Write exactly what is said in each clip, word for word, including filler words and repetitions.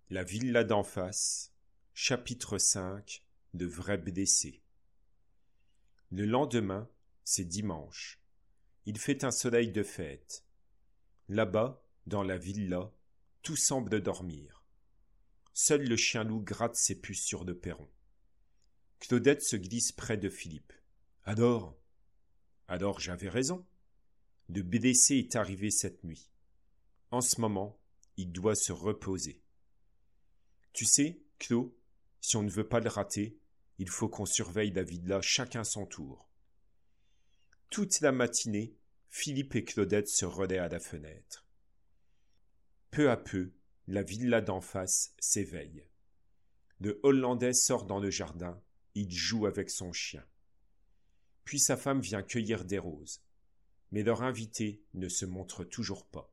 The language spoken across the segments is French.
La villa d'en face, chapitre cinq de Vrai B D C. Le lendemain, c'est dimanche. Il fait un soleil de fête. Là-bas, dans la villa, tout semble dormir. Seul le chien-loup gratte ses puces sur le perron. Claudette se glisse près de Philippe. « Alors ?»« Alors j'avais raison. Le B D C est arrivé cette nuit. En ce moment, il doit se reposer. Tu sais, Claude, si on ne veut pas le rater, il faut qu'on surveille la villa chacun son tour. » Toute la matinée, Philippe et Claudette se relaient à la fenêtre. Peu à peu, la villa d'en face s'éveille. Le Hollandais sort dans le jardin, il joue avec son chien. Puis sa femme vient cueillir des roses, mais leur invité ne se montre toujours pas.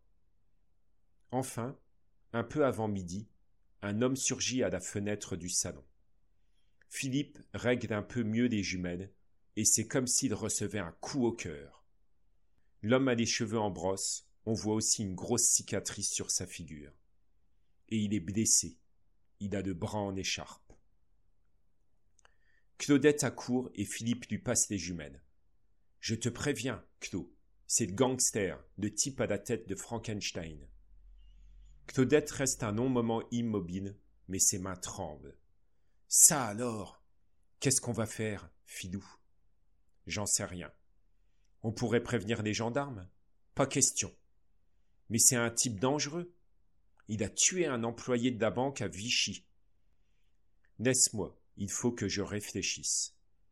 Enfin, un peu avant midi, un homme surgit à la fenêtre du salon. Philippe règle un peu mieux les jumelles, et c'est comme s'il recevait un coup au cœur. L'homme a les cheveux en brosse, on voit aussi une grosse cicatrice sur sa figure. Et il est blessé, il a le bras en écharpe. Claudette accourt et Philippe lui passe les jumelles. « Je te préviens, Claude, c'est le gangster, le type à la tête de Frankenstein. » Claudette reste un long moment immobile, mais ses mains tremblent. « Ça alors? Qu'est-ce qu'on va faire, Filou ?»« J'en sais rien. On pourrait prévenir les gendarmes? Pas question. Mais c'est un type dangereux. Il a tué un employé de la banque à Vichy. Laisse-moi, il faut que je réfléchisse. »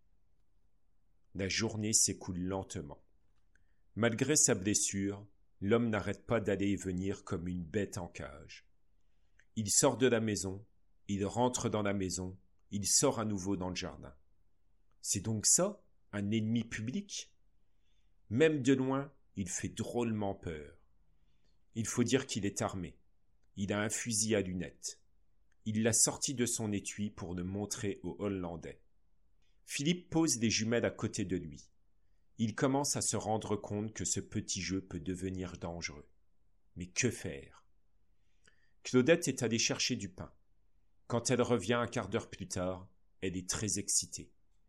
La journée s'écoule lentement. Malgré sa blessure, l'homme n'arrête pas d'aller et venir comme une bête en cage. Il sort de la maison, il rentre dans la maison, il sort à nouveau dans le jardin. C'est donc ça, un ennemi public? Même de loin, il fait drôlement peur. Il faut dire qu'il est armé. Il a un fusil à lunettes. Il l'a sorti de son étui pour le montrer aux Hollandais. Philippe pose les jumelles à côté de lui. Il commence à se rendre compte que ce petit jeu peut devenir dangereux. Mais que faire? Claudette est allée chercher du pain. Quand elle revient un quart d'heure plus tard, elle est très excitée.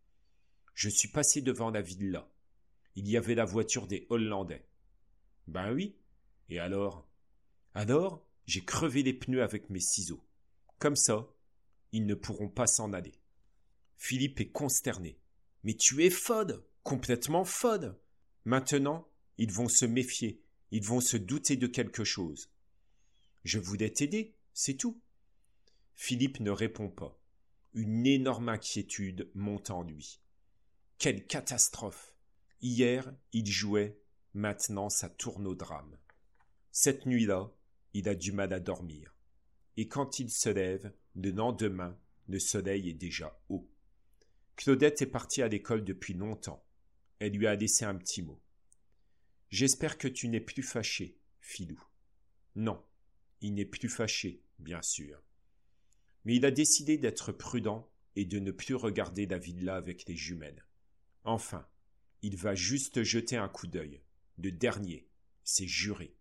« Je suis passé devant la villa. Il y avait la voiture des Hollandais. »« Ben oui. Et alors ?»« Alors, j'ai crevé les pneus avec mes ciseaux. Comme ça, ils ne pourront pas s'en aller. » Philippe est consterné. « Mais tu es folle, complètement folle. Maintenant, ils vont se méfier, ils vont se douter de quelque chose. »« Je voulais t'aider, c'est tout. » Philippe ne répond pas. Une énorme inquiétude monte en lui. Quelle catastrophe! Hier, il jouait, maintenant ça tourne au drame. Cette nuit-là, il a du mal à dormir. Et quand il se lève, le lendemain, le soleil est déjà haut. Claudette est partie à l'école depuis longtemps. Elle lui a laissé un petit mot. « J'espère que tu n'es plus fâché, Filou. » Non, il n'est plus fâché, bien sûr. Mais il a décidé d'être prudent et de ne plus regarder la villa avec les jumelles. Enfin, il va juste jeter un coup d'œil. Le dernier, c'est juré.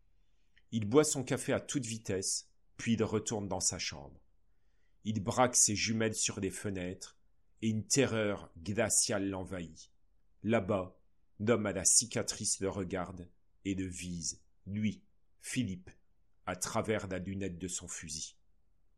Il boit son café à toute vitesse, puis il retourne dans sa chambre. Il braque ses jumelles sur les fenêtres et une terreur glaciale l'envahit. Là-bas, l'homme à la cicatrice le regarde et le vise, lui, Philippe, à travers la lunette de son fusil.